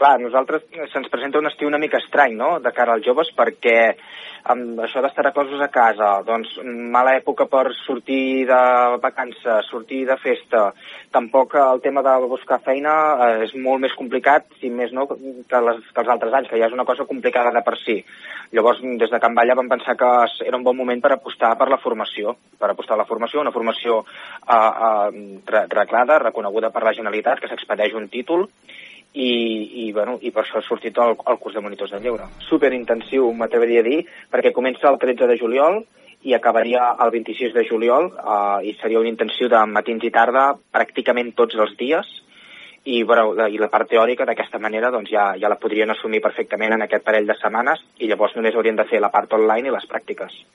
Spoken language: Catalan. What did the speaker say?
Clar, a nosaltres se'ns presenta un estiu una mica estrany, no?, de cara als joves, perquè amb això d'estar reclosos a casa, doncs mala època per sortir de vacances, sortir de festa, tampoc el tema de buscar feina és molt més complicat, si més no, que els altres anys, que ja és una cosa complicada de per si. Llavors, des de Can Balla vam pensar que era un bon moment per apostar per la formació, una formació reglada, reconeguda per la Generalitat, que s'expedeix un títol, i per això ha sortit el curs de monitors de lleure. Superintensiu, m'atreviria a dir, perquè comença el 13 de juliol i acabaria el 26 de juliol, i seria un intensiu de matins i tarda pràcticament tots els dies, i la part teòrica d'aquesta manera doncs ja la podrien assumir perfectament en aquest parell de setmanes, i llavors només haurien de fer la part online i les pràctiques.